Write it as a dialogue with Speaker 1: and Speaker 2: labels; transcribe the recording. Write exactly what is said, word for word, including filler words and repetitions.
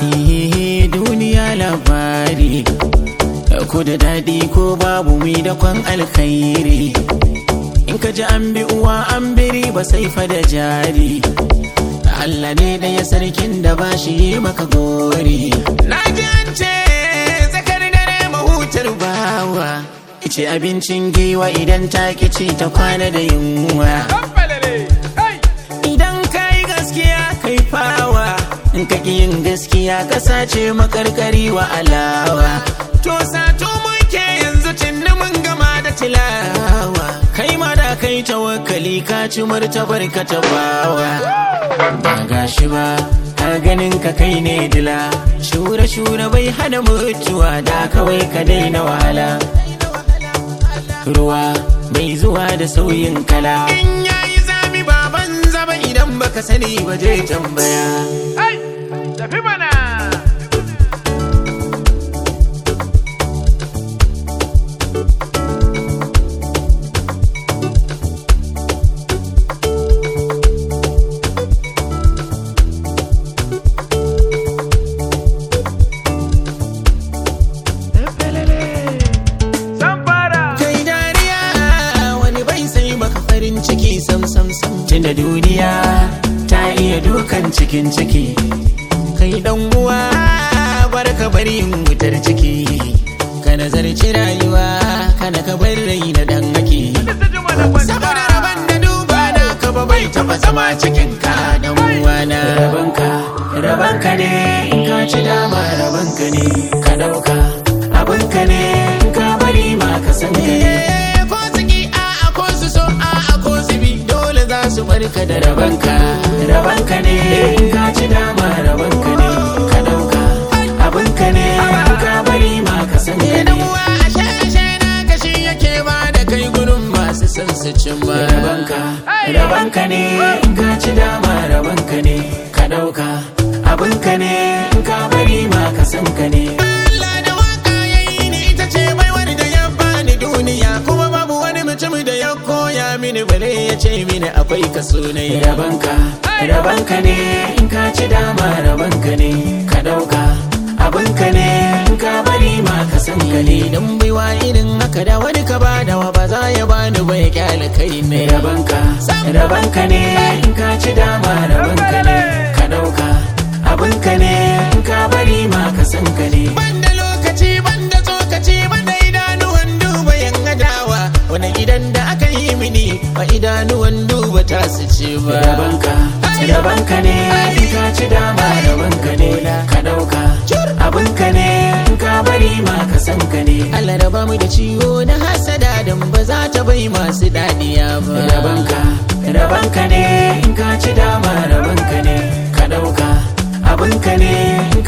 Speaker 1: Ihe duniya labari, ko da daɗi ko babu mi da kwan alkhairi. In ka ji an bi uwa an biri ba sai fa da jari. Allah ne da ya sarkin da ba shi yi maka gori. Na ji an ce tsakar dare mahutar bawa, ice abincin giwa idan ta ci ta kwana da yunwa. Idan ka yi gaskiya kai fawa, in ka ƙi yin gaskiya ka sace makarkari wa alawa. To sato muke yanzu tunni mun gama da tilawa, kai ma da kai tawakkali ka ci martabar ka tabawa. Ba gashi ba har ganin ka kai ne dila, shure shure bai hana mutuwa da kawai ka daina wahala. Ruwa bai zuwa da sauyin kala, in yayi zami baban zaba idan baka sani ba je tambaya.
Speaker 2: Ai tafi mana.
Speaker 1: Ciki sam sam sam tunda duniya ta iya dukan cikin ciki. Kai dan uwa barka bari yin wutar ciki, ka nazarci rayuwa kana ka bar rai na dan haki. Saboda raban da duba da ka ba bai taba zama cikin ka dan uwa na. Rabanka rabanka ne in ka ci dama, rabanka ne ka dauka abinka ne in ka bari ma ka san ka ne. Su barka da rabanka, rabanka ne in ka ci dama, rabanka ne ka dauka abinka ne in ka bari ma ka san ka ne. Ashe ashe na kashi yake ba da kai gurin masu san su cin ma. Rabanka, rabanka ne in ka ci dama, rabanka ne ka dauka abinka ne in ka bari ma ka san ka ne. Allah da waka yayi ni ita ce baiwar da ya bani duniya, kuma babu wani mutum da ya koya mini bare ya ce mini akwai kaso ne. Rabanka, rabanka ne in ka ci dama, rabanka ne ka dauka abinka ne in ka bari ma ka san ka ne. Dan baiwa irin haka da wani ka bada wa ba za ya bani ba ya kyale kai ne. Rabanka, rabanka ne in ka ci dama, rabanka ne ka dauka abinka ne in ka bari ma ka san ka ne. Banda lokaci banda tsokaci banda idanuwan duba yan adawa, wani gidan da aka yi mini ba idanuwan duba ta su ce ba. Rabanka, rabanka ne in ka ci dama, rabanka ne ka dauka abinka ne in ka bari ma ka san ka ne. Allah raba mu da ciwo na hasada dan ba za ta bai masu dadiya ba. Rabanka, rabanka ne in ka ci dama, rabanka ne ka dauka abinka ne.